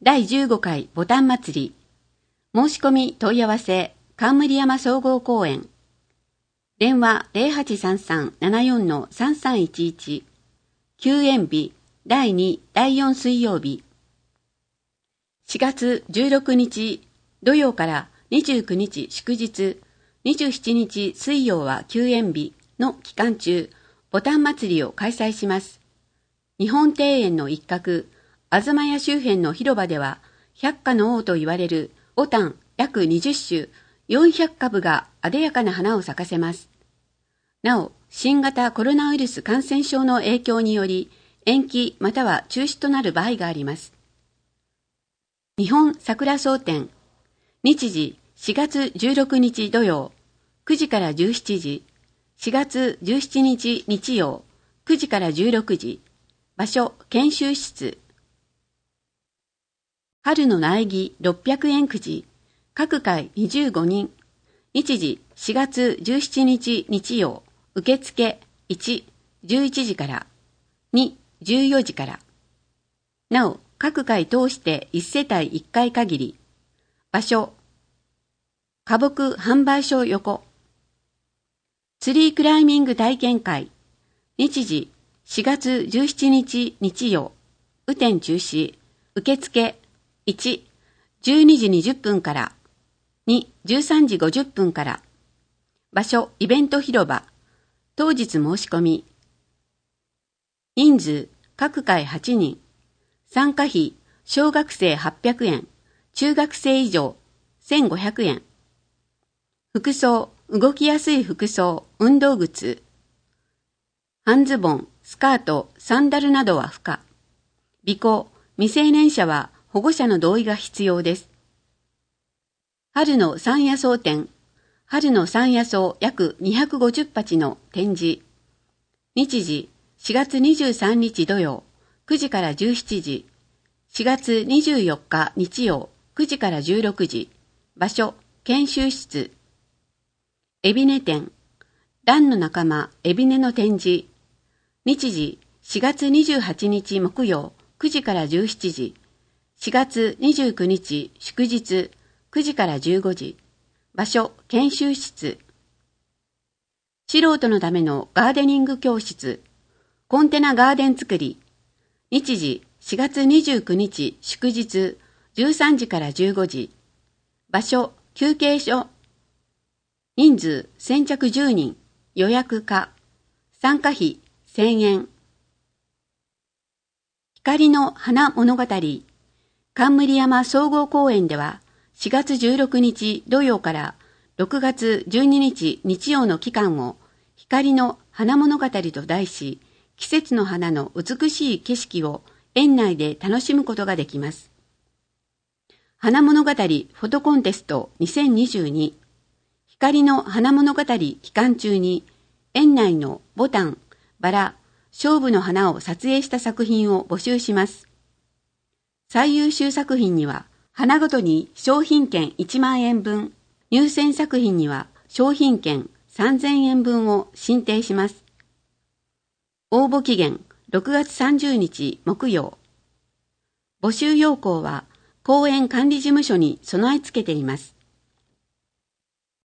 第15回ボタン祭り。申し込み問い合わせ、冠山総合公園。電話 0833-74-3311。休園日、第2、第4水曜日。4月16日土曜から29日祝日、27日水曜は休園日の期間中、ボタン祭りを開催します。日本庭園の一角、東屋周辺の広場では、百花の王と言われるボタン約20種、400株が艶やかな花を咲かせます。なお、新型コロナウイルス感染症の影響により、延期または中止となる場合があります。日本桜総展、日時4月16日土曜、9時から17時、4月17日日曜、9時から16時、場所研修室。春の苗木600円くじ、各回25人、日時4月17日日曜、受付1、11時から、2、14時から。なお、各回通して1世帯1回限り。場所、花木販売所横。ツリークライミング体験会。日時4月17日日曜、雨天中止、受付1、12時20分から、2、13時50分から。場所、イベント広場。当日申し込み。人数、各回8人。参加費、小学生800円、中学生以上、1500円。服装、動きやすい服装、運動靴。半ズボン、スカート、サンダルなどは不可。尾行、未成年者は保護者の同意が必要です。春の山野草展。春の山野草約250鉢の展示。日時4月23日土曜、9時から17時。4月24日日曜、9時から16時。場所、研修室。エビネ展。蘭の仲間、エビネの展示。日時4月28日木曜、9時から17時。4月29日祝日、9時から15時。場所、研修室。素人のためのガーデニング教室。コンテナガーデン作り。日時4月29日祝日、13時から15時。場所、休憩所。人数、先着10人。予約可。参加費、1000円。光の花物語。冠山総合公園では、4月16日土曜から6月12日日曜の期間を、光の花物語と題し、季節の花の美しい景色を園内で楽しむことができます。花物語フォトコンテスト2022。光の花物語期間中に、園内のボタン、バラ、菖蒲の花を撮影した作品を募集します。最優秀作品には、花ごとに商品券1万円分、入選作品には商品券3000円分を進呈します。応募期限6月30日木曜。募集要項は公園管理事務所に備え付けています。